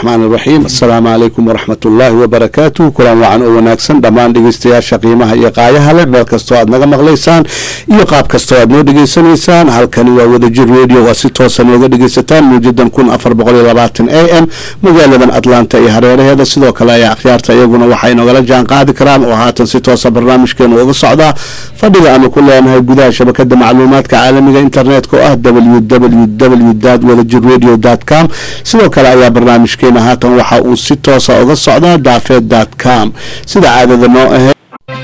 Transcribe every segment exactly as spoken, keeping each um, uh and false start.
الرحمن الرحيم السلام عليكم ورحمة الله وبركاته كلام وعن وناكسن دمان دقيستيا شقيمها يقايها لبال كستواد نغا مغليسان يقاب كستواد نو دقيسانيسان هل كان يوود جير راديو واسيتوسا نوغا دقيستان موجدا كون أفر بغلي لباتن اي ام مجالدا أطلانتا اي هريري هذا سيدو كلا يا أخيارتا يقونا وحي نوغا لجان قاد كرام وهاتن سيتوسا برنامج كان وغا صعدا فدقا أنا كلها انهي قدا شبكة معلومات كعالمية انترنت كو اه دبليو دبليو دبليو دوت ودجير راديو دوت كوم سيدو كلا يا برنامج كينا هاتن وحا او سيتوسا وغا صعدا دافيد دوت كوم سيدا عادة نوع اهي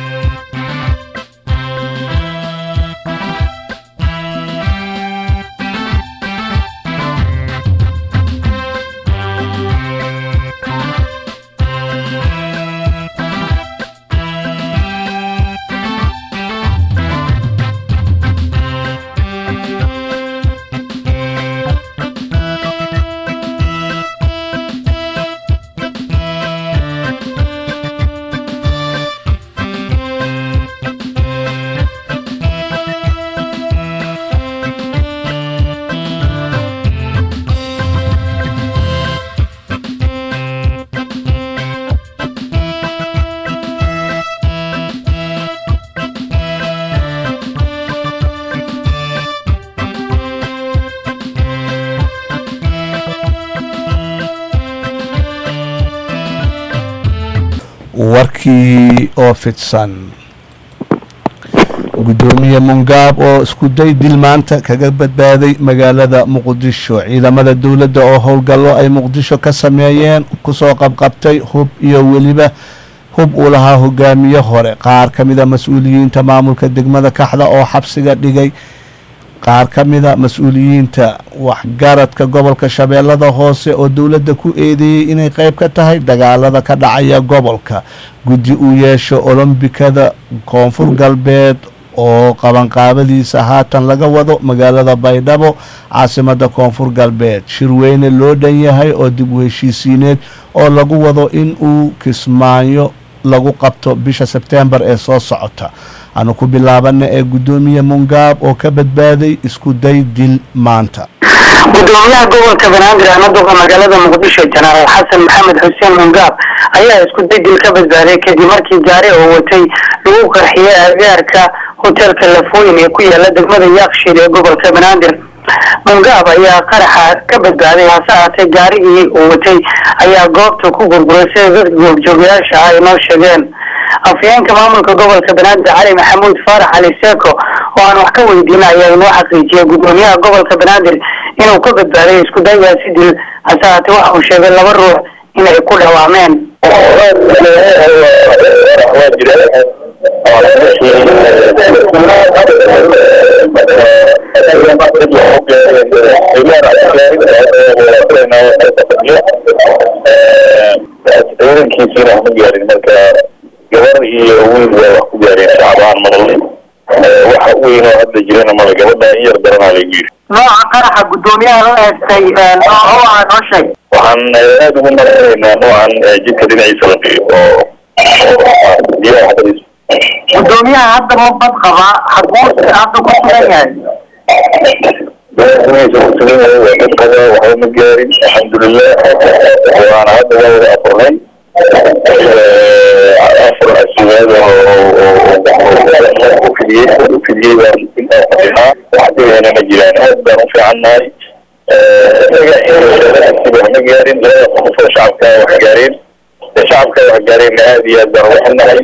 warkii oo fidsan gudoomiye Mungaab oo isku day dil maanta kaga badbaaday magaalada Muqdisho ciidamada dawladda oo howlgallo ay Muqdisho ka sameeyeen ku soo qabqabtay hub iyo waliba hub uu lahaa hogaamiye hore qaar kamida mas'uuliyiinta maamulka degmada Kaxda oo xabsiga dhigay qaar kamida mas'uuliyiinta waxgaradka gobolka Shabeellada Hoose oo dawladda ku eedeeyay inay qayb ka tahay dagaalada ka dhacaya gobolka guddi uu yeesho Olombikada Koonfur Galbeed oo qaban qaabadiisa haatan laga wado magaalada Baydhabo caasimada Koonfur Galbeed shirweyne loo dhan yahay oo dib u heshiisiineed oo lagu wado in uu Kismaayo lagu qabto bisha September ee soo socota أنا كبلابنا قدومية منقاب أو كبدبادي اسكو داي ديل مانتا قدومية قوة كبنادر أنا دوغا مقالة مقدشة جنرال حسن محمد حسين منقاب أيها اسكو داي ديل كبدبادي كدي مركي جاري ووتي لغو قرحية أغياركا هوتيل كالفوين يكوية لدك ماذا ياقشي لقوة كبنادر منقاب أيها قرحة كبدبادي هساعتي جاري ووتي أيها قوبتو كوكو برسي ذات جوغياشا هاي نوشيغين afyeenka maamulka gobolka Banaadir Cali Maxamuud Faarax Ali Seeko oo aan wax ka weydiinayay inuu xaqiijiyo gudoomiyaha gobolka Banaadir inuu ka badbaaday isku dayga sidii asaati waxa uu sheegay laba ruux inay ku dhawaameen gabar iyo wiil waa ku gaareen shacabaan madal waxa uu inoo hadda jirana ma gabadha yar daran ay yiri nooca qaraxa gudoomiyaha loo heestay oo aan oo sheeg waxaan aad ugu maraynaa noocan jidka dhinaciisa la fiyo oo gudoomiyaha hadda ma bad qaba haduu hadda ku sugan yahay waxa ma gaarin alxamdulillah waana hadda wada afurnay أفر أسواد وفيديو وفيديو وفيديو وحدي أنا مجران هذا رفع الناي مجارين لا يخص شعب كا وحجارين شعب كا وحجارين هذه الدروح الناي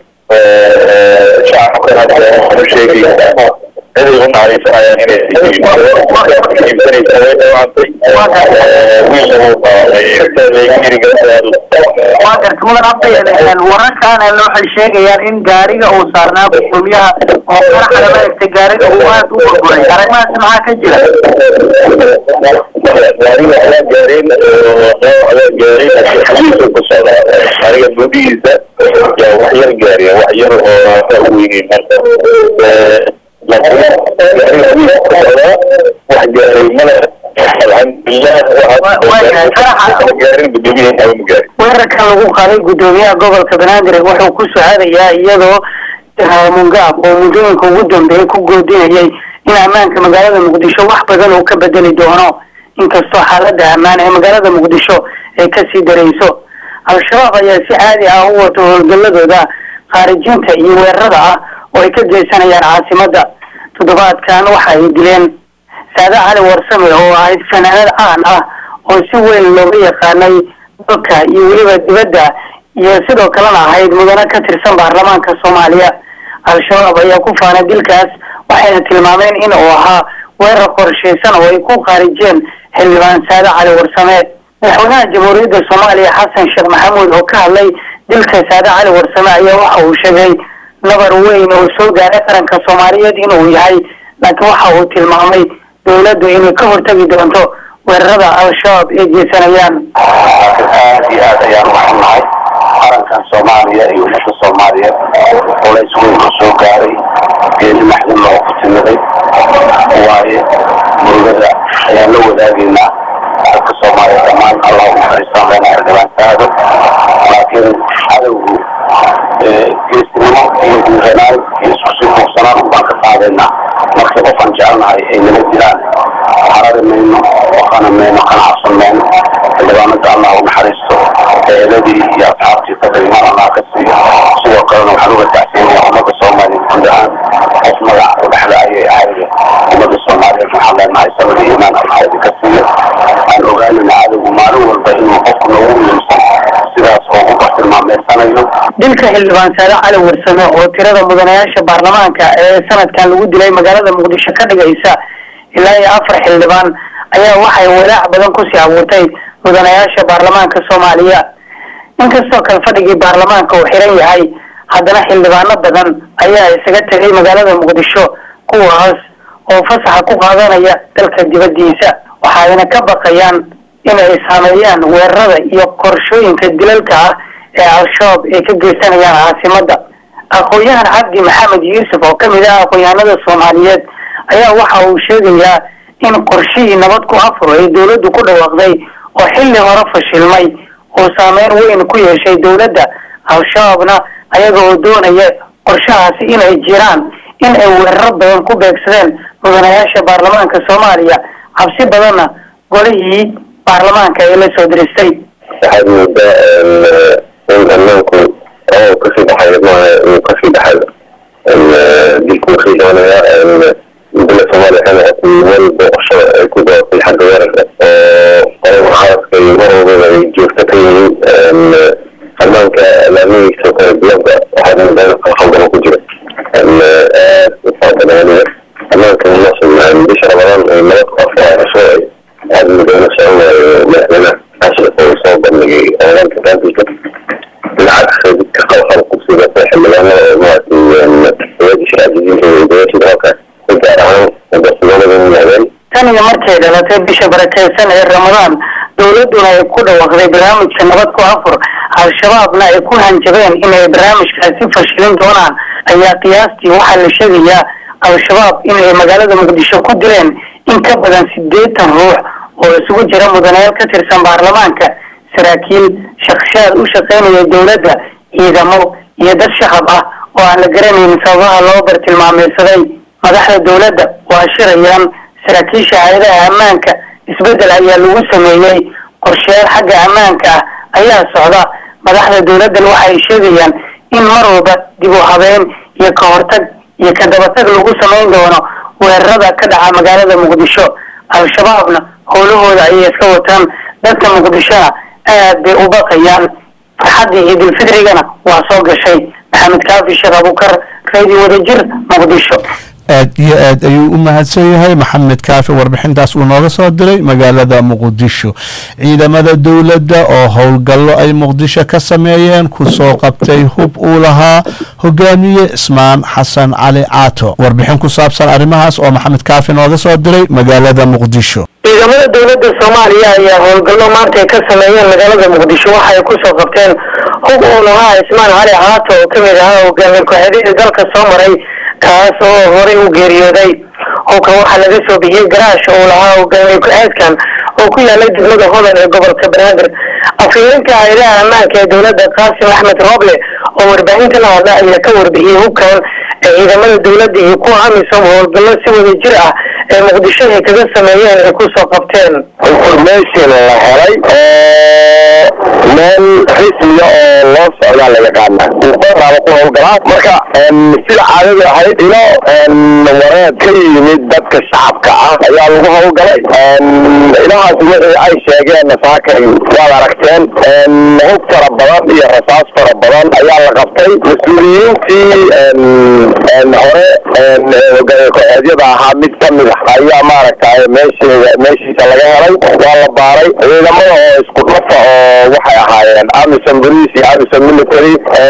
شعب كا شيء هذا يكون عارف يعني يمكن يسوي وعطي واقر كمان عطي الورق كان اللوح الشيء يعني إن جارية أو صارنا بسميها أو فرح لما يستجاري هو أقول أنا ما أسمع كجرا جارية على جارين على جارين حديث القصة جارية بديزة يا وحير جارية وحير تأويني لكن واحد الملأ الحمد لله وين كان لو قاري قدوميها قبل كبنادر وحو كسو هذا يا يدو منقاب ومدينك ودن بي كو قودين هي إن أمانك مقالة مقدشة wax badan oo ka bedeli doono inkastoo xaaladda ammaan ee magaalada muqdisho ay kasii darayso. al-shabaab ayaa si caadi ah u wato howlgalladooda khaarijinta iyo weerarada ah oo ay ka geysanayaan caasimadda. toddobaadkan waxa ay dileen Saada Cali Warsame oo ahayd fanaanad caan ah oo si weyn looga yaqaanay dalka iyo weliba dibadda, iyo sidoo kalena ahayd mudane ka tirsan baarlamaanka Soomaaliya. al-shabaab ayaa ku faanay dilkaas, waxayna tilmaameen in uu ahaa weerar qorshaysan oo ay ku khaarijeen xildhibaan Saada Cali Warsame. madaxweynaha jamhuuriyadda Soomaaliya Xasan Sheekh Maxamuud oo ka hadlay dilka Saada Cali Warsame ayaa waxa uu sheegay nabar weyn oo soo gaaray qaranka Soomaaliyeed inuu yahay, laakiin waxa uu tilmaamay dawladdu inay ka hortagi doonto weerarada al-shabaab ee geysanayaan. aad iyo aad ayaan u xunnahay qarankan Soomaaliya iyo ummadda Soomaaliyeed oo la isku soo gaaray geedi maxdum oo ku timiday waaye murugada ayaan la wadaagaynaa dadka Soomaaliya dhammaan. Allah u naxariistaan lana xildhibaantaada, laakiin cadowgu geesnimo iyo guuranaan iyo isku sii kuubsanaan ubaan ka qaadaynaa. markii qofaan jecelnahay ay nala jiraan harari mayno, waxaana mayno, kana cabsan mayno. xildhibaanada Allah u naxariisto, eedadii iyo asxaabtii fadhiiman Allah ka siiyo. sidoo kalena waxaan uga tacsiinayaa ummadda Soomaaliyeed guud ahaan qof magac u dhexda ayay ahayd. ummadda Soomaaliyeed waxaan leenahay sabir iyo iimaan Allah idinka siiyo. aan ogaanayna cadowgu maalin walba inuu qofku noogu muhiimsan sidaas oo u bartilmaameysanayo. dilka xildhibaan Saada Cali Warsame oo tirada mudanayaasha baarlamaanka ee sanadkan lagu dilay magaalada muqdisho ka dhigaysa ilaa iyo afar xildhibaan ayaa waxay walaac badan ku sii abuurtay mudanayaasha baarlamaanka Soomaaliya. inkastoo kale fadhigii baarlamaanka uu xiran yahay, haddana xildhibaano badan ayaa isaga tagay magaalada muqdisho, kuwaas oo fasaxa ku qaadanaya dalka dibadiisa. waxayna ka baqayaan inay saameeyaan weerarada iyo qorshooyinka dilalka ah ee al-shabaab ay ka geysanayaan caasimadda. aqoon-yahan Cabdi Maxamed Yuusuf oo kamid ah aqoon-yahanada Soomaaliyeed ayaa waxa uu sheegayaa in qorshihii nabad ku afur ay dawladdu ku dhawaaqday oo xilli hore fashilmay oo saameyn weyn ku yeeshay dawladda. al-shabaabna ayaga oo doonaya qorshahaasi inay jiraan in ay weeraro badan ku beegsadeen mudanayaasha baarlamaanka Soomaaliya, cabsi badanna golihii baarlamaanka ay la soo diristay. waxaad moodaa in ammaanku oo kasii baxayo maaha inuu kasii baxayo dilku kasii doonaya. dowladda Soomaaliya waxay noqotay meel booqasho ay ku doortay xagga weerarka oo qolada mucaaradka iyo mar walbaba ay joogto ka yihiin. ammaanka laamihiisa kala duwanka waxaad moodaa in qalqaldamo ku jira. aad u faafadaniya ammaanka munaasab bisha Ramadaan oo nabad ku afurayso aad moodaa inuu soconayo madaxweynaha xasan oo soo bandhigay odaanka gaantiisa. lacag ka qalqal ku sidaasay xildhibaanada oo maaragtay shiraajiyiinta iyo dowladda dalka gaar ahaan bartilmaamada yimaadeen. tan iyo markay dhalatay bisha barakeysan ee Ramadaan, dawladduna ay ku dhawaaqday barnaamijka nabad ku afur, al-shabaabna ay ku hanjabeen inay barnaamijkaasi fashilin doonaan, ayaa qiyaastii waxaa la sheegayaa al-shabaab inay magaalada muqdisho ku dileen in ka badan siddeetan ruux oo isugu jira mudanayaal ka tirsan baarlamaanka, saraakiil, shakhsiyaad u shaqaynaya dawladda, ciidamo iyo dad shacab ah oo aan la garanaynin sababaha loo bartilmaameysaday. madaxda dawladda waa shirayaan saraakiisha hay'adaha ammaanka. isbedel ayaa lagu sameeyey, qorshayaal xagga ammaanka ah ayaa socda. madaxda dawladdan waxay sheegayaan in mar walba dib u habeyn iyo ka hortag iyo ka dabatag lagu samayn doono weerarada ka dhaca magaalada muqdisho. al-shabaabna howlahooda ayay iska wataan, dadka muqdishona aad bay u baqayaan. farxaddii ciidulfidrigana waa soo gashay. maxamed kaafi Sheekh Abukar, Radio Wadajir, Muqdisho. aad iyo aad ayuu u mahadsan yahay maxamed kaafi warbixintaas uu nooga soo diray magaalada muqdisho. ciidamada dowladda oo howlgallo ay muqdisho ka sameeyeen kusoo qabtay hub uu lahaa hogaamiye Ismaan Xasan Cali Caato. warbixin ku saabsan arrimahaas oo maxamed kaafi nooga soo diray magaalada muqdisho. ciidamada dawladda Soomaaliya ayaa howlgallo maanta ka sameeyeen magaalada muqdisho. waxay ku soo qabteen hub uu lahaa Ismaan Cali Caato oo kamid ahaa hogaamiye ku-xigeenka dalka soo maray, kaas oo horey u geeriyooday. hubka waxaa laga soo bixiyey garaash oo lahaa hogaamiye ku-xigeenkan oo ku yaalay degmada Hodan ee gobolka Banaadir. afhayeenka hay'adaha ammaanka ee dawladda Qaasim Axmed Roble oo warbaahinta la hadlay ayaa ka warbixiyey hubkan ee ciidamada dawladda iyo kuwa amisom howlgallo si wada jir ah ee muqdisho ay kaga sameeyeen ay kusoo qabteen. information la helay oo meel rasmi oo loo socdaa la yaqaana uqoraaba ku howlgalaa marka sida caadada ahayd ilo wareed ka yimid dadka shacabka ah ayaa lagu howlgalay ilahaas wixii ay sheegeen saakay waad aragteen hub fara badan iyo rasaas fara badan ayaa la qabtay mas-uuliyiintii hore kooxeedyada ahaa mid ka mid ah ayaa maaragtay meesheeda meeshiisa laga helay waa la baaray ciidamada oo isku dhafa oo waxay ahaayeen amisom police iyo amisom military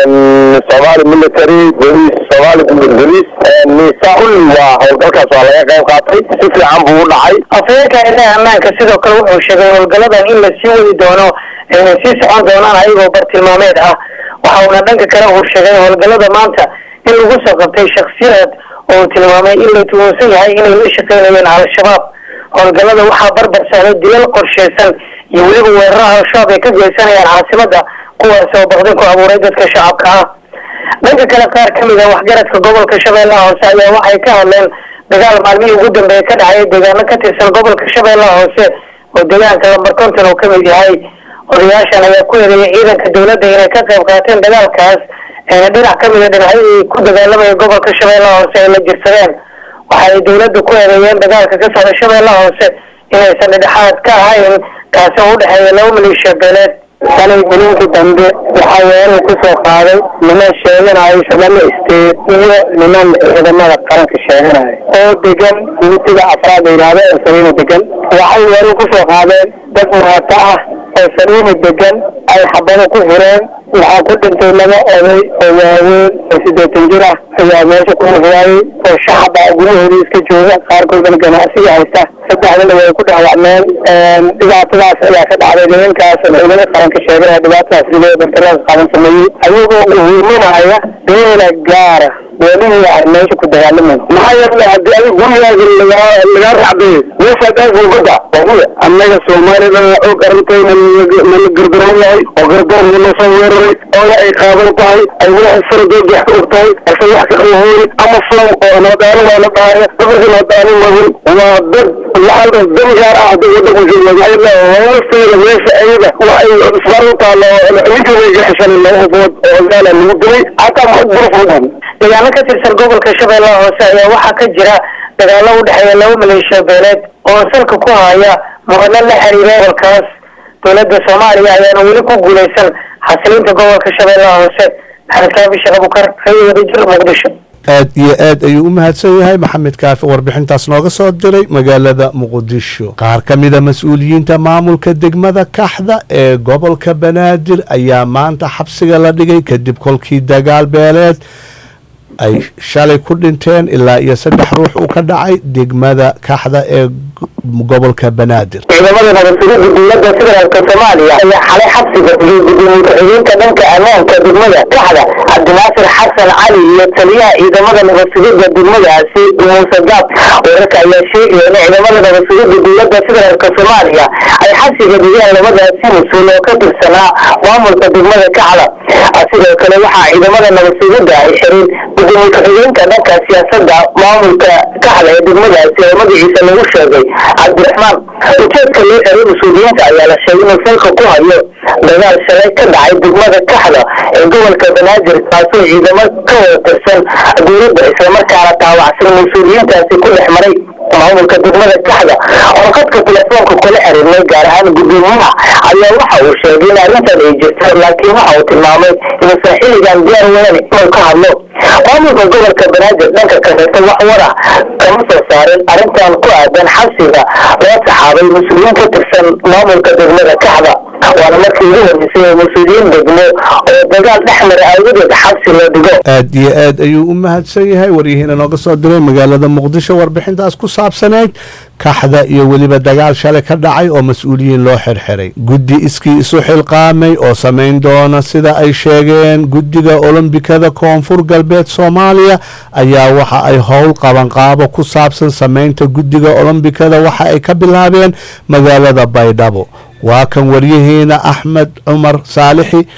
somali military police somali police nisa kulli waa howlgalkaas waa laga qayb qaatay si fiican buu u dhacay. afayeenka ilaha ammaanka sidoo kale wuxuu sheegay howlgaladan in la sii wadi doono inay sii socon doonaan ayagoo bartilmaameed ah. waxa uuna dhanka kale uu sheegay howlgalada maanta in lagu soo qabtay shakhsiyaad oo tilmaamay in la tuhunsan yahay inay la shaqeynayeen al-shabaab. howlgalada waxaa barbar socday dilal qorsheysan iyo weliba weeraraha al-shabaab ay ka geysanayaan caasimada kuwaas oo baqdin ku abuuray dadka shacabka ah. dhanka kale qaar ka mid ah waxgaradka gobolka shabeellaha hoose ayaa waxay ka hadleen dagaal maalmihii ugu dambeeyay ka dhacay deegaano ka tirsan gobolka shabeellaha hoose oo deegaanka lambar konton uu ka mid yahay. odayaashan ayaa ku eedeeyay ciidanka dowladda inay ka qayb qaateen dagaalkaas eena dhinac ka mid a dhinacyadii ku dagaalamaya gobolka shabeellaha hoose ay la jirsadeen. waxa ay dowladda ku eedeeyeen dagaalka ka socda shabeellaha hoose inaysan dhexaad ka ahayn kaasi oo u dhexeeya laba maleeshiya beeleed. sanay gelinkii dambe waxaa weerar ku soo qaaday niman sheeganayo shabeelle isteed iyo niman ciidamada qaranka sheeganayo oo degan guddiga afraad la yidhaahdo ee saliima degan. waxay weerar ku soo qaadeen dad muhata ah oo saliima degan ay xabado ku fureen. waxaa ku dhintay laba oday oo waaweyn oo siddeetan jir ah ayaa meesha ku hurwaayey oo shacaba guryahoodii iska jooga qaarkoodana ganacsiga haysta. saddexdana way ku dhaawacmeen. dhibaatadaas ayaa ka dhacday nimankaas ciidamada qaranka sheeganaya dhibaatadaas sidee dardarada qaadan sameeyey ayagoo uhiiminaya beela gaara beelihii ay meesha ku dagaalameen. maxaa yeelay haddii adiga gurigaaga lagaa racday meeshaad aad walbada wahuya annaga soomaalida og arrintayna nala gardaran yahay oo gardoon nala soo weeraray oona ay qaadan tahay ay wax faradood wax ka og tahay ase wax ka qahoori ama flow oo nabadaano waa la dhahaya dabarka nabadaano magun waa dad lacalda dan gaar ah hadda waddanku jooga hoosteeda meesha ayada waxay isbaran taalo ninkii way gaxishan laba qofood oo gaala lagu dilay hataa ma burfudan. deegaano ka tirsan gobolka shabeellaha hoose ayaa waxaa ka jira dagaalo u dhexeeya laba maleeshiya beeleed oo salka ku haya muqadno la xiriira gobolkaas. dowladda soomaaliya ayaana weli ku guuleysan xasilinta gobolka shabeellaha hoose. maxamed kaafi sheekh abukar radio wadajir muqdisho. aad iyo aad ayuu u mahadsan yahay maxamed kaafi warbixintaas nooga soo diray magaalada muqdisho. qaar ka mida mas-uuliyiinta maamulka degmada kaxda ee gobolka banaadir ayaa maanta xabsiga la dhigay kadib kolkii dagaal beeleed ay shalay ku dhinteen ilaa iyo saddex ruux uu ka dhacay degmada kaxda ee gobolka banaadir. ciidamada nabadgelyada dowladda federaalka soomaaliya ayaa xalay xabsiga iyo gudoomiye ku-xigeenka dhanka ammaanka degmada kaxda cabdinaasir xasan cali iyo taliyaha ciidamada nabadgelyada degmadaasi muuse gaab. wararka ayaa sheegaya in ciidamada nabadgelyada dowladda federaalka soomaaliya ay xabsiga dhigeen labadaasi mas-uul oo ka tirsanaa maamulka degmada kaxda. sidoo kale waxaa ciidamada nabadgelyada ay xireen gudoomiye ku-xigeenka dhanka siyaasadda maamulka kaxda ee degmadaasi oo magaciisa lagu sheegay cabdiraxmaan. ujeedka loo xiray mas-uuliyiinta ayaa la sheegay inuu salka ku hayo dagaal shalay ka dhacay degmada kaxda ee gobolka banaadir kaasoo ciidamo ka wada tirsan dowladda islamarkaana taawacsan mas-uuliyiintaasi ku dhex maray maamulka degmada kaxda. oo khadka telefoonka kula xiriirnay gaar ahaan gudoomiyaha ayaa waxa uu sheegay in arrintan ay jirto laakiin waxa uu tilmaamay inuusan xilligan diyaar weyn inuu ka hadlo. maamulka gobolka banaadir dhanka kaleeto wax wara kama soo saarin arrintan ku aadan xabsiga loo saxaabay mas-uuliyiin ka tirsan maamulka degmada kaxda. waana markii ugu horreysay ee mas-uuliyiin degmo oo dagaal dhex mara aawadeed xabsi loo dhigo. aad iyo aad ayuu u mahadsan yahay waryahiina nooga soo diray magaalada muqdisho warbixintaas ku saabsanayd kaxda iyo weliba dagaal shalay ka dhacay oo mas-uuliyiin loo xirxiray. guddi iskii isu xilqaamay oo samayn doona sida ay sheegeen guddiga olombikada koonfur galbeed soomaaliya ayaa waxa ay howl qabanqaabo ku saabsan samaynta guddiga olombikada waxa ay ka bilaabeen magaalada baydhabo. waa kan waryahiina axmed cumar saalixi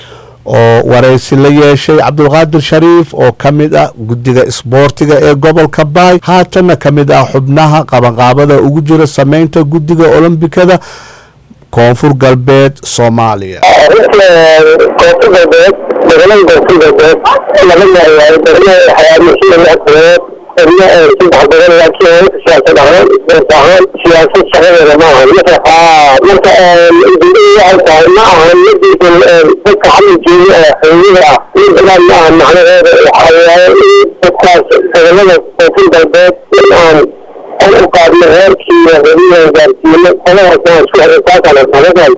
oo wareysi la yeeshay cabdulqaadir shariif oo ka mid ah guddiga isboortiga ee gobolka baay haatana ka mid ah xubnaha qabanqaabada ugu jira sameynta guddiga olombikada koonfur galbeed soomaaliya koonfur galbeed degmada koonfur galbeed laga yahay waxyaabihii أنا كنت حضرنا لكن سياسة الأهرام إسبوعان سياسة شغالة معها مثل مثل البداية حتى معها الذي في حل الجيل حيوية يبقى معها معنا غير الحياة بكاس شغالة في البلد الآن أنا قاعد غير كي غير غير كي أنا أصلا شو هالساعة على الثلاثة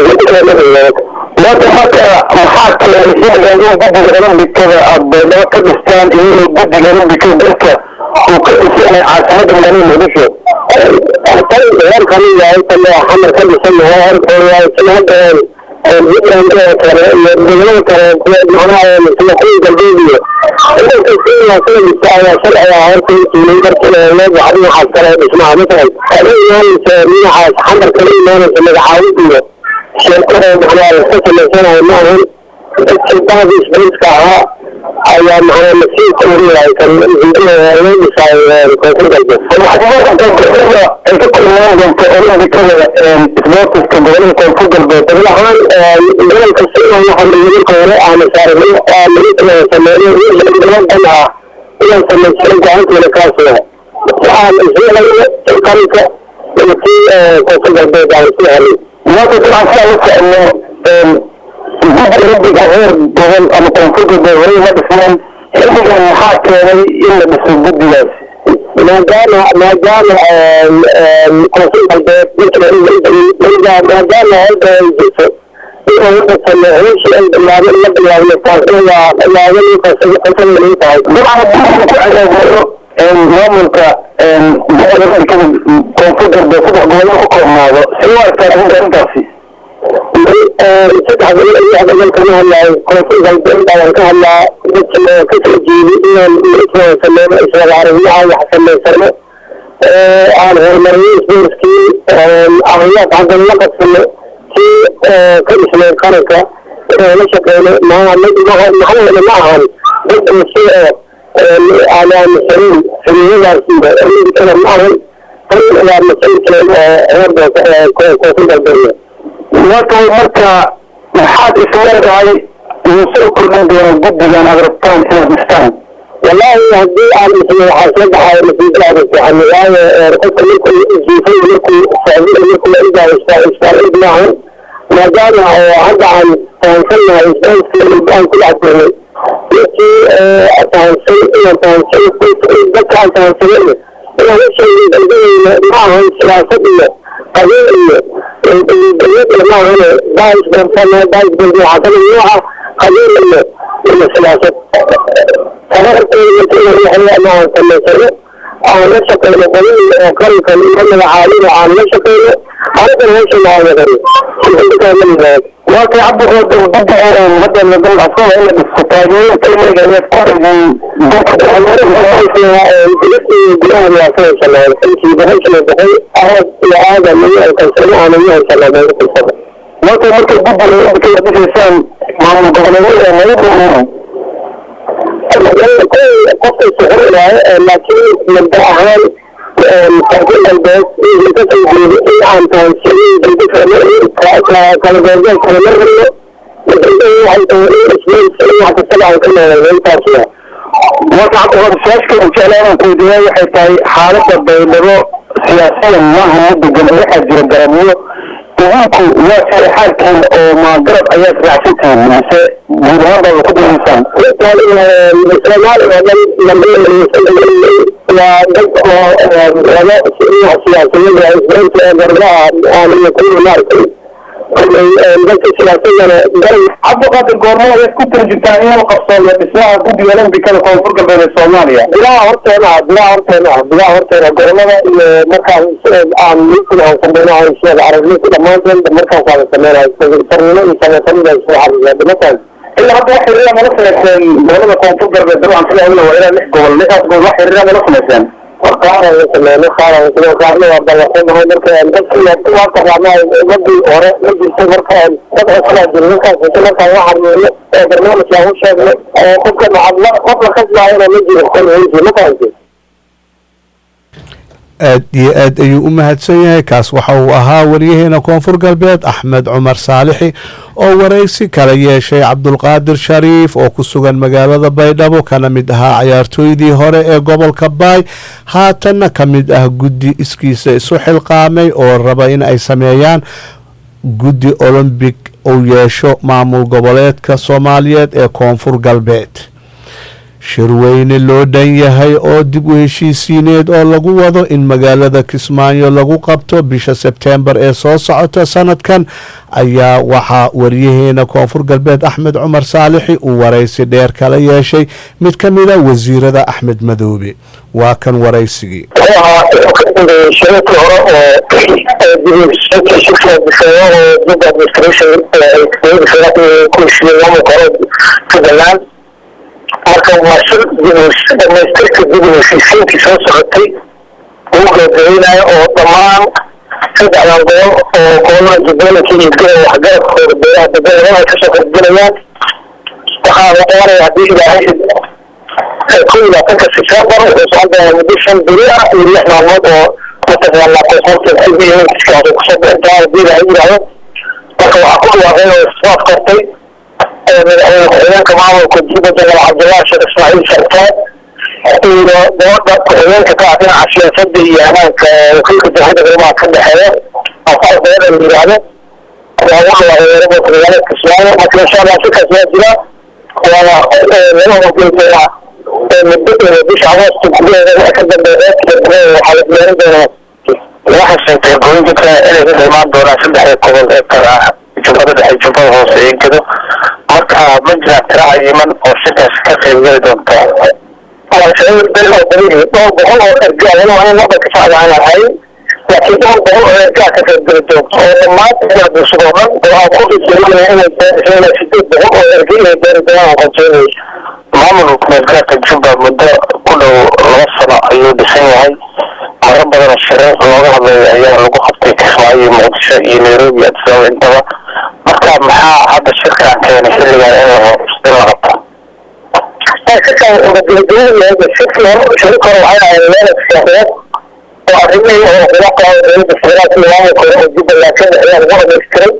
ما تفكر محاكمة الشيء اللي بدي جرام بكذا أبدا كردستان إيه بدي جرام بكذا وكل شيء عاصمة المدينة مقدشو كان غير خليل يعني كان محمد كان يسمى غير يعني كان هذا الجبل عندنا كان الجبل كان معناه مثل كل جلدية إذا كان مثلا بالساعة شرع يعني كل شيء يقدر كنا نلاقي حد حصل اسمها مثلا هذا يعني سمين حاس حمر كريم يعني كنا عاوزين شركة على الفترة اللي كانوا معهم السلطان بيسبيس كها أيام على المسيح كوريا كان يجينا يوم ساي كونفور جالس. وحديثا كان كذا الفكرة اللي كنا بنتكلم إثبات استقبال كونفور جالس. طبعا هان يقولون كثير من الحملين كوريا عن سارمين من سماعين يجينا أنا إلى سماعين جاهز من كاسة. وعن الزمن الكاريكا التي كونفور جالس عن سهل. ما تطلع فيها إنه الجزء اللي غير جهل أنا كونفور جالس غير ما بفهم إلا كان حاكي إلا بس الجد جالس. ما جانا ما جانا كونفور جالس مثل إذا ما جانا هذا الجزء إذا هو سمعوش إلا ما بلا بلا بلا إلا إلا إلا كونفور جالس طبعا المؤمن ك بعد كده كونفور جالس بقول لكم هذا سواء كان جالس فتح بالله هذا الكلام لا كونفور جالس ده كان لا كتر جيلي من سلام إسرائيل العربية على حسب ما سلم على المريض بيرسكي أغلب عند اللقط في كل سنة كاركا نشكل مع مع مع معهم ضد الشيء على مسؤول في الولاية اللي كان معهم كل على مسؤول هذا كونفور جالس لكن مركا محاد إسرائيل هاي يسوق كل من دون جد لأن أغربتان في أفغانستان. والله هذه أنا مثل حاسب على مثل ذلك يعني أنا رحت لكم جيفين لكم سعيد لكم إذا إسرائيل معهم ما دام عند عن تنسلنا إسرائيل في البلاد كل عشرة يأتي تنسل إلى تنسل كل ذكر تنسلنا إلى هالشيء اللي معهم سياسة قليل البلاد اللي معهم داعش بنسلنا داعش بنسلنا عشان النوع قليل من السلاسة. أنا أقول لك إن هي أنا تمثل أو نشكل قليل قليل قليل من عالم عن نشكل هذا ليس معنا غريب. عندك من ذلك. لكن عبد الله بدأ بدأ من ضمن الأصول إلا بالستاجين كلمة جميع قارب من بدأ بلاد يا سيد الله أنت بهيك من بهي أهل يا آدم من الكسر عن الله صلى الله عليه وسلم. لكن ممكن بدأ من كل إنسان مع المتغنمين ما يبغون. كل قصة صغيرة لكن مبدأها تقول البيت يتسلل عن تنسيق بالدفع كالجوزين كالمرة يتسلل عن تنسيق حتى السبعة وكلها ينتاسيها وقعت هذا الشاشك إن شاء الله نقول ديها حتى حالة البيضاء سياسيا معها مدة جمهورية حجر الجرامية تقولكم لا حال كان ما قرب آيات رعشتهم نساء بهذا وقدر الإنسان بالتالي الإسلام لما ولا سياسيين يعيشون برا أن يكونوا نارسين بس السياسيين عبد القادر الجورنال يسكت الجتانية وقصة بسماع كوبي ولم بكذا كونفور بين الصومالية بلا هرتنا بلا هرتنا بلا هرتنا الجورنال مركز عن يمكن أن سمينا عن الشيء العربي كده ما زال مركز على سمينا يسمونه يسمى سمينا الشيء العربي مثلا إلا حتى واحد ريا منصة دولة كونفور بين عن كل أولى وإلى نحكي والناس تقول واحد ريا منصة وقارن مثل قارن مثل قارن وبلغنا هذا الكلام بس هي توقع ما يبدي ورا يجي يصير كان تبغى تطلع جنوكا مثل كان واحد من برنامج له شغله تبقى مع الله قبل خدنا هنا نجي نقول هيجي ما كان aad iyo aad ayuu u mahadsan yahay. kaas waxa uu ahaa waryaheena koonfur galbeed axmed cumar saalixi oo waraysi kala yeeshay cabdulqaadir shariif oo ku sugan magaalada baydhabo kana mid ahaa ciyaartooydii hore ee gobolka baay haatanna ka mid ah guddi iskiisa isu xilqaamay oo raba in ay sameeyaan guddi olombik uu yeesho maamul goboleedka soomaaliyeed ee koonfur galbeed. shirweyne loo dhan yahay oo dib u heshiisiineed oo lagu wado in magaalada kismaayo lagu qabto bisha sebteembar ee soo socota sanadkan ayaa waxaa waryaheena koonfur galbeed axmed cumar saalixi uu waraysi dheer kala yeeshay mid ka mid a wasiirada axmed madoobe. waa kan waraysigii. marka waa shir dhamaystirka dib u heshiisiintii soo socotay uu gabagabeynayo oo dhammaan saddexdan gobol oo gobolada jubbooyinka iyo gobol waxgaradkooda beeraha degmada ay kasoo qaybgalayaan waxaa la qabanaya haddii ilaahay kow iyo labaatanka September wuxuu socon doonaa muddo shan beri ah iyo lix maalmood oo mataqaanaa koonfurta xilligiiskiisa kusoo bixintaa haddii ilaahay yidhaahdo marka waxaa ku dhawaaqay oo iswaaf kartay ku-xigeenka maamulka jubba jenaraal cabdullaahi sheekh ismaaciil sartaan iyo gabadha ku-xigeenka ka ah dhinaca siyaasadda iyo amaanka wakiilka dowladda arrimaha ka dhexeeya afar gabadha la yidhaahdo waa ugu dhawaaqay gobolka magaalada kismaayo marka insha allah shirkaas waa jira waana laba hogeynteena muddo bisha agoosto gudaheeda waxa ka dambeeya waxaa la diyaarin doonaa waxa sheegtay goynta inay ka imaan doonaan saddexda gobol ee kala ah jubbada dhexe jubbada hoose ee gedo marka ma jira tira cayiman oo shirkaas ka qaybgali doonta waa shay bel oo beri dhowr boqol oo ergaa wali waa in laba ka socdaan ahay laakiin dhowr boqol oo ergaa ka qaybgali doonta oo dhammaan inaad bulshada oo dhan oo aan ku xijeelinaya inay beeraysa sideed boqol oo erga inay beeri doonaan qorsheynaysa maamulka meelgaarka jubba muddo ku dhow laba sano ayuu dhisan yahay maro badan shirar looga hadlayo ayaa lagu qabtay kismaayo iyo muqdisho iyo nairobi addis ababa intaba marka maxaa hadda shirkaan keenay xilligan in la in la qabto shirkaan gabagabada shirkii hore shiri kore waxay ahayd meel siyaasadeed oo arrimihii oo kula qaado dowladda federaalka iyo maamulka hore oo jubbaland ka dhexeeya lagu dhamaystiray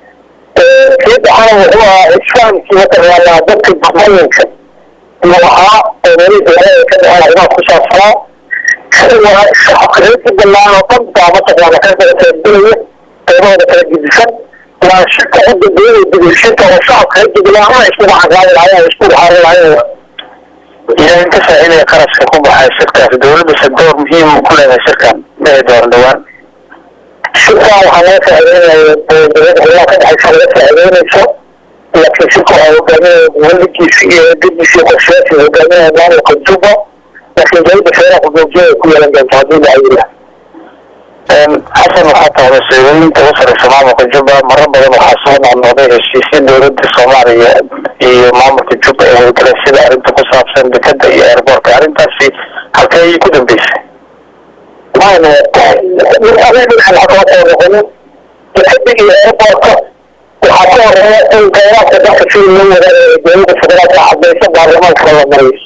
kii dhaxana wuxuu ahaa isfahamkii mataqaanaa dadka jubbooyinka iyo waxaa oo meelihii dowladda ka dhexeeya arrimaha ku saabsanaa waa shacabka reer jubbaland oo dhan baa mataqaana ka qaybgalaya qaybahooda kala gedisan waa shirka hadda dowladda degeyshada oo shacabka reer jubbaland ama isku waxaaqaadi lahayen isku waxaarin lahayen yaa inta faa'iidaya qarashka ku baxay shirkaas dowladda door muhiim ku leedahay shirkan ee dooran dhawaan shirkan waxaa laga faa'iideynaya dowladda xilaa ka dhexaysa laga faa'iideynayso laakiin shirka waxaa hogaaminaya weligiisa iyo dibdiisa iyo qorshayaasha hogaaminaya maamulka jubba laakiin dowladda federaalka goobjooga ku yeelan doonta haddii la ayila xasan waxaa tahay mas-uuliyiinta u sareysa maamulka jubba maro badan waxaa soo noqnoqday heshiisya dowladda soomaaliya iyo maamulka jubba ee howlgalay sida arrinta ku saabsan dekada iyo airboortka arrintaasi halkee ayay ku dambeysay maana dhinaca lakala soo noqonin dekada iyo airboortka waxaa ka horeeya in kheyraadka dalka sidii loo wadaagayo dowladda federaalka cadeysa baarlamaanka la mariyo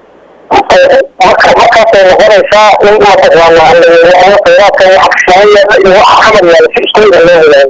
marka markaasay noqonaysaa in mataqaanaa la kheyraadka waxa kismaayo yaala iyo waxa xamar yaala si isku mida loo wadaago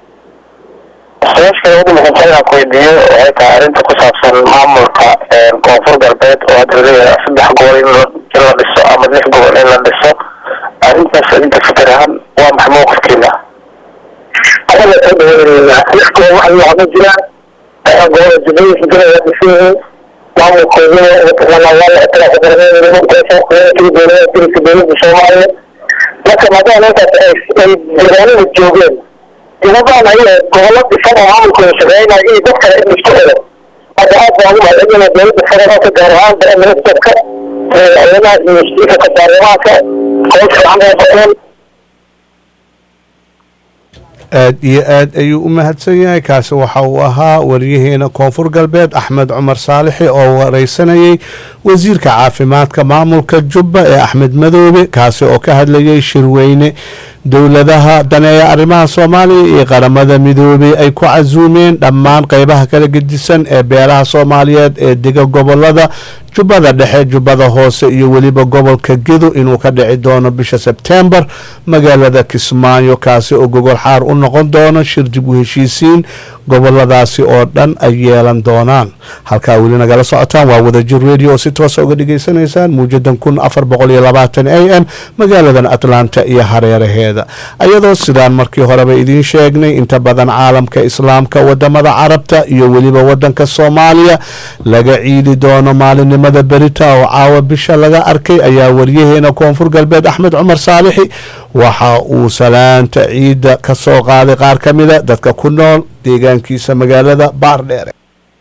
su-aashka ugu muhiimsan inaan ku weydiiyo waxay tahay arrinta ku saabsan maamulka koonfur galbeed oo hadda laleeyahay saddex gobol in la dhiso ama lix gobol in la dhiso arrintaas adinka fikir ahaan waa maxay mowqifkiina anaga soo dhaweynayna lix gobol waxa waxma jiraan gobolada jubbooyinka galay waa dhisan yihiin maamulkoodina mataqaanaa waa la ictiraafka barnaamijkii dowlada dirka dowladda soomaaliya marka maadaama intaas ay deegaanada joogeen dimadaan ayaga gobollo dhisan oo maamulkooda shaqeynaya iyo dad kale in isku xidho hadda aad baan ugu mahadcelinaya dowladda federaalka gaar ahaan prime ministerka madaxweynaha iyo spiikarka baarlamaanka hoos fiican ay qabteen aad iyo aad ayuu u mahadsan yahay kaasi waxa uu ahaa wariyaheena koonfur galbeed axmed cumar saalixi oo wareysanayay wasiirka caafimaadka maamulka jubba ee axmed madoobe kaasi oo ka hadlayay shirweyne dowladaha daneeya arrimaha soomaaliya iyo qaramada midoobey ay ku casuumeen dhammaan qeybaha kala gedisan ee beelaha soomaaliyeed ee dega gobolada jubbada dhexe jubbada hoose iyo weliba gobolka gedo inuu ka dhici doono bisha sebtembar magaalada kismaayo kaasi oo gogol xaar u noqon doono shir dib u heshiisiin goboladaasi oo dhan ay yeelan doonaan halkaa weli nagala socotaan waa wadajir radio oo si toosa uga dhigaysanaysaan muujadan kun afar boqol iyo labaatan a m magaaladan atlanta iyo hareeraheeda ayadoo sidaan markii horeba idiin sheegnay inta badan caalamka islaamka wadamada carabta iyo weliba wadanka soomaaliya laga ciidi doono maalinimada berita oo caawa bisha laga arkay ayaa waryaheena koonfur galbeed axmed cumar saalixi waxa uu salaanta ciida ka soo qaaday qaar ka mida dadka ku nool deegaankiisa magaalada baardheere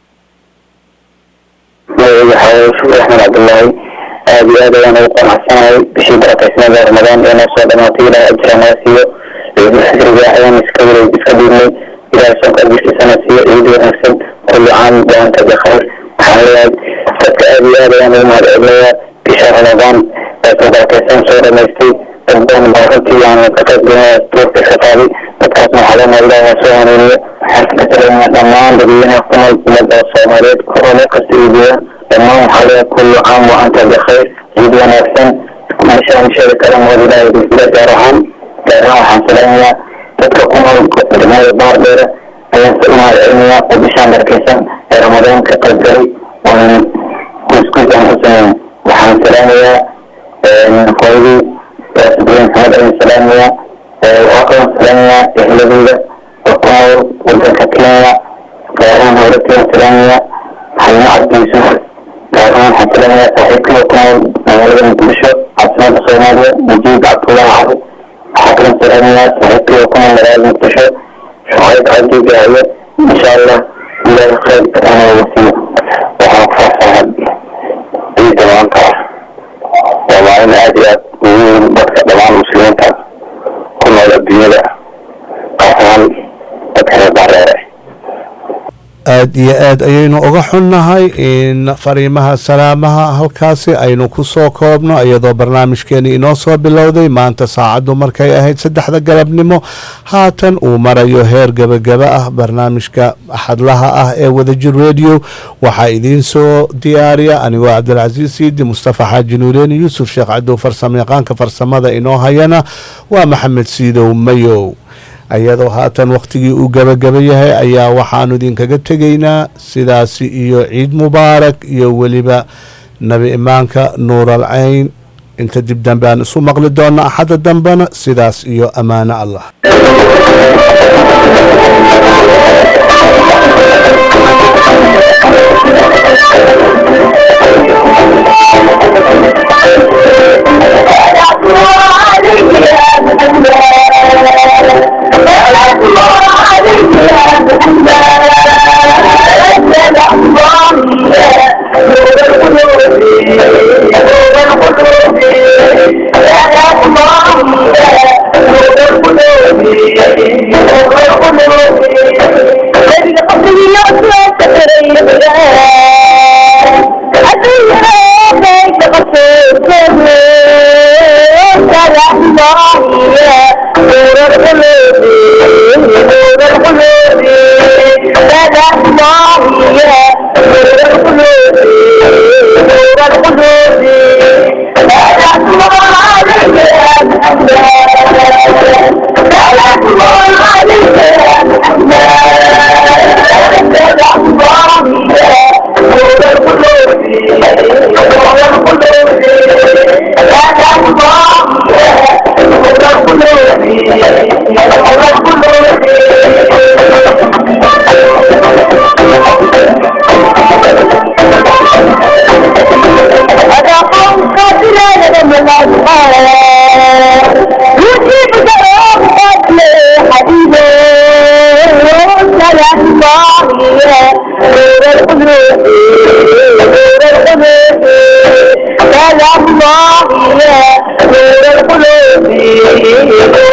axmed cabdulaahi aad iyo aad ayaan ugu qanacsanahay bishii barakaysnada ramadaan ee noo soo dhamaatay ilaah ajra naga siiyo ciidulfidriga ayaan iska wareeg iska dhiibnay ilaah soonka ajirkiisana siiyo ciid wanaagsan kulli caam waanta bikhayr waxaan leeyahay dadka aad iyo aad ayaan ugu mahadcelinayaa bisha ramadaan ee soo barakaysan soo dhamaystay dad badan baa runtii aan ka qayb galinaya duurka ka qaaday dadkaasna waxaa leenahay ilaah soo hanuuniyo waxaan ka salaynaa dhammaan dadweynaha ku nool ummadda soomaaliyeed korona kasta iyo joogaan dhammaan waxaa leeyahay kulli caam waanta bikhayr ciid wanaagsan meeshaan sheegi kara mood ilaahay bisila gaar ahaan gaar ahaan waxaan salaamayaa dadka ku nool degmada baardheere ayaan si u mahadcelinayaa oo bishaan barakaysan ee ramadaan ka qayb galay waan guusguus aan ku sameyn waxaan salaamayaa hooyadii sabiin maxamed ayaan salaamayaa waxaa kaloo salaamayaa ehladeyda oo ku nool wadanka kenya gaar ahaan howlatiaan salaamayaa xalimo cabdiisu gaar ahaan waxaan salaamayaa saaxiibkii ku nool magaalada muqdisho caasimada soomaaliya najiib cabdullahi cali waxaa kaloo salaamayaa saaxiibkii ku nool magaalada muqdisho shucayb cabdi gaaye insha allah ilaahay khayr ana wasiyo waxaan ku faraxsanahay ciida maanta waa maalin aad iyo aad muhiim dadka dhammaan muslimiinta ku nool adduunyada gaar ahaan dadka reer bareere aad iyo aad ayaynu uga xunnahay in fariimaha salaamaha halkaasi aynu ku soo koobno iyadoo barnaamijkeeni inoo soo bilowday maanta saacaddu markay ahayd saddexda galabnimo haatan uu marayo heer gebagaba ah barnaamijka axadlaha ah ee wadajir radio waxaa idiin soo diyaariya anigoo cabdilcasiis siidi mustafa xaaji nuureeni yuusuf sheekh cadow farsamo yaqaanka farsamada inoo hayana waa maxamed siidow mayow ayadoo haatan wakhtigii uu gabagaba yahay ayaa waxaanu idinkaga tegaynaa sidaasi iyo ciid mubaarak iyo weliba nabi imaanka nuur alcayn inta dib dambe aan isu maqli doona axadda dambena sidaas iyo ammaano allah الله يا نور القلوب